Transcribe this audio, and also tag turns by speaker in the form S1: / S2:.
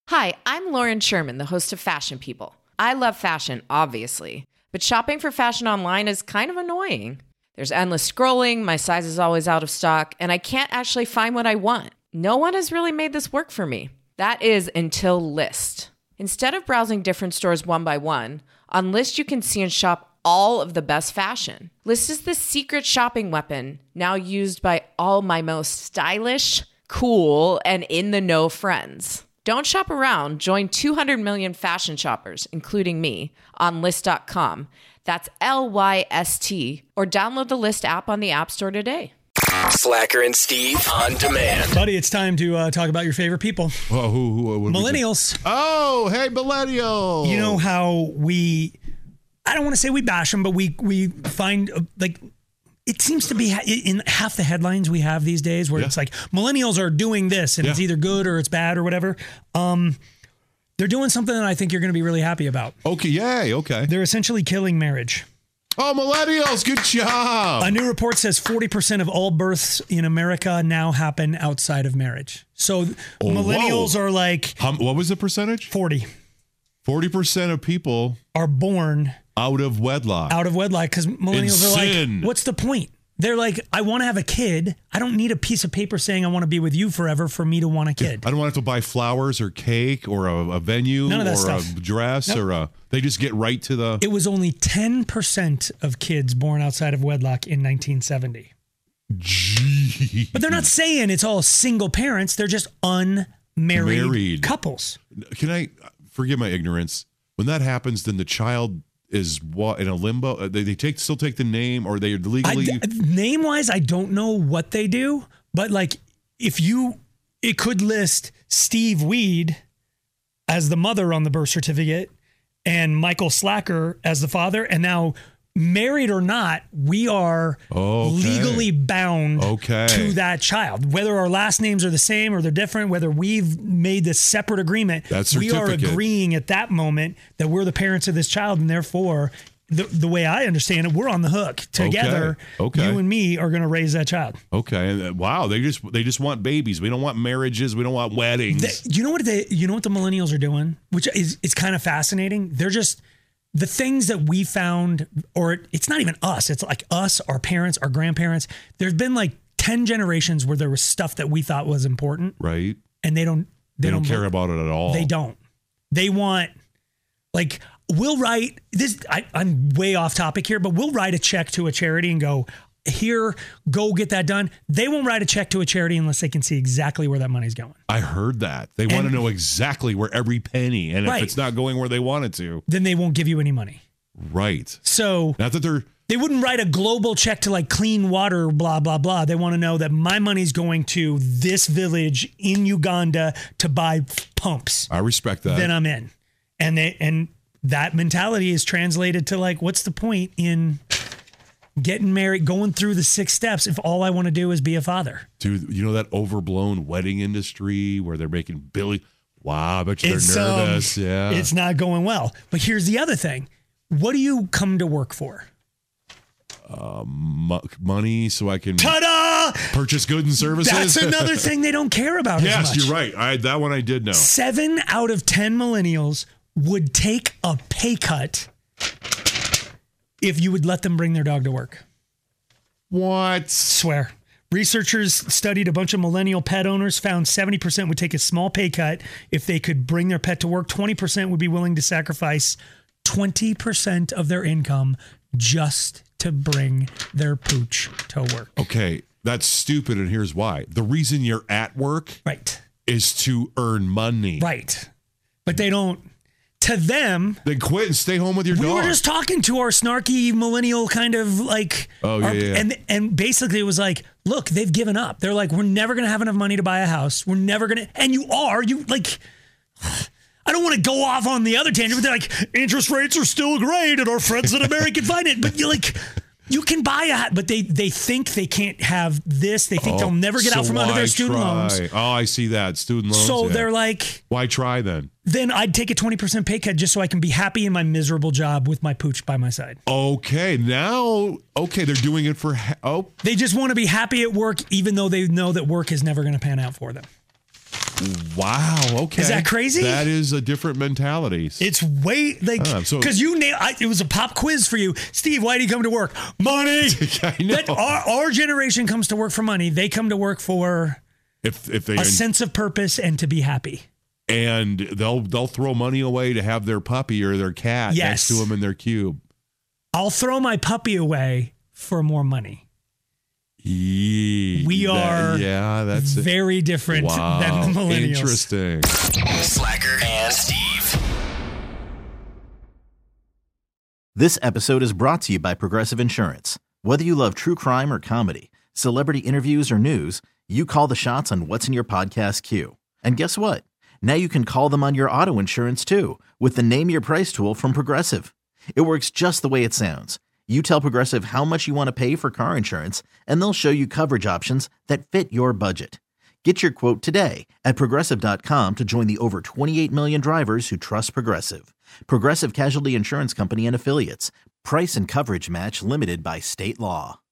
S1: Hi, I'm Lauren Sherman, the host of Fashion People. I love fashion, obviously, but shopping for fashion online is kind of annoying. There's endless scrolling, my size is always out of stock, and I can't actually find what I want. No one has really made this work for me. That is until Lyst. Instead of browsing different stores one by one, on Lyst you can see and shop all of the best fashion. Lyst is the secret shopping weapon, now used by all my most stylish, cool, and in-the-know friends. Don't shop around. Join 200 million fashion shoppers, including me, on Lyst.com. That's Lyst, or download the Lyst app on the App Store today.
S2: Slacker and Steve on demand.
S3: Buddy, it's time to talk about your favorite people.
S4: Well, who
S3: Millennials.
S4: Oh, hey, millennials.
S3: You know how I don't want to say we bash them, but we find, it seems to be in half the headlines we have these days where it's like millennials are doing this and it's either good or it's bad or whatever. They're doing something that I think you're going to be really happy about.
S4: Okay, yay, okay.
S3: They're essentially killing marriage.
S4: Oh, millennials, good job.
S3: A new report says 40% of all births in America now happen outside of marriage. So millennials are like...
S4: what was the percentage?
S3: 40.
S4: 40% of people
S3: are born...
S4: out of wedlock.
S3: Out of wedlock, because millennials are like, what's the point? They're like, I want to have a kid. I don't need a piece of paper saying I want to be with you forever for me to want a kid.
S4: I don't want to have to buy flowers or cake or a venue or a dress they just get right to the...
S3: It was only 10% of kids born outside of wedlock in 1970.
S4: Gee.
S3: But they're not saying it's all single parents. They're just unmarried couples.
S4: Can I forgive my ignorance? When that happens, then the child... is what in a limbo? They still take the name, or they legally
S3: name wise? I don't know what they do, but like it could list Steve Weed as the mother on the birth certificate and Michael Slacker as the father, and now married or not, we are legally bound to that child. Whether our last names are the same or they're different, whether we've made this separate agreement, we are agreeing at that moment that we're the parents of this child, and therefore, the way I understand it, we're on the hook together. You and me are going to raise that child. Okay.
S4: And wow, they just want babies. We don't want marriages. We don't want weddings.
S3: You know what the millennials are doing, which is kind of fascinating. They're just... the things that we found, or it's not even us, it's like us, our parents, our grandparents. There's been like 10 generations where there was stuff that we thought was important.
S4: Right.
S3: And they don't
S4: care about it at all.
S3: They don't. They want, like, we'll write this. I'm way off topic here, but we'll write a check to a charity and go, here, go get that done. They won't write a check to a charity unless they can see exactly where that money's going.
S4: I heard that. They want to know exactly where every penny, and if it's not going where they want it to,
S3: then they won't give you any money.
S4: Right.
S3: So
S4: not that
S3: they wouldn't write a global check to like clean water, blah, blah, blah. They want to know that my money's going to this village in Uganda to buy pumps.
S4: I respect that.
S3: Then I'm in. And that mentality is translated to like, what's the point in getting married, going through the 6 steps if all I want to do is be a father?
S4: Dude, you know that overblown wedding industry where they're making billions? Wow, I bet you they're nervous.
S3: It's not going well. But here's the other thing. What do you come to work for?
S4: Money so I can purchase goods and services.
S3: That's another thing they don't care about as much.
S4: Yes, you're right. That one I did know.
S3: 7 out of 10 millennials would take a pay cut if you would let them bring their dog to work.
S4: What?
S3: Swear. Researchers studied a bunch of millennial pet owners, found 70% would take a small pay cut if they could bring their pet to work. 20% would be willing to sacrifice 20% of their income just to bring their pooch to work.
S4: Okay, that's stupid, and here's why. The reason you're at work is to earn money.
S3: Right. But they don't... To them,
S4: then quit and stay home with your dog.
S3: We were just talking to our snarky millennial kind of like, and basically it was like, look, they've given up. They're like, we're never going to have enough money to buy a house. We're never going to, and you like, I don't want to go off on the other tangent, but they're like, interest rates are still great and our friends at American Finance, but you're like, you can buy a, but they think they can't have this. They think they'll never get out from under their student loans.
S4: Oh, I see that. Student loans.
S3: So they're like,
S4: why try then?
S3: Then I'd take a 20% pay cut just so I can be happy in my miserable job with my pooch by my side.
S4: Okay. Now, they're doing it for,
S3: They just want to be happy at work, even though they know that work is never going to pan out for them.
S4: Wow. Okay.
S3: Is that crazy?
S4: That is a different mentality.
S3: It's way like because it was a pop quiz for you, Steve. Why do you come to work? Money.
S4: I know.
S3: That our generation comes to work for money. They come to work for
S4: if they
S3: a sense of purpose and to be happy.
S4: And they'll throw money away to have their puppy or their cat next to them in their cube.
S3: I'll throw my puppy away for more money. We are
S4: that's
S3: very different than the millennials.
S4: Interesting.
S2: Slacker and Steve.
S5: This episode is brought to you by Progressive Insurance. Whether you love true crime or comedy, celebrity interviews or news, you call the shots on what's in your podcast queue. And guess what? Now you can call them on your auto insurance too with the Name Your Price tool from Progressive. It works just the way it sounds. You tell Progressive how much you want to pay for car insurance, and they'll show you coverage options that fit your budget. Get your quote today at Progressive.com to join the over 28 million drivers who trust Progressive. Progressive Casualty Insurance Company and Affiliates. Price and coverage match limited by state law.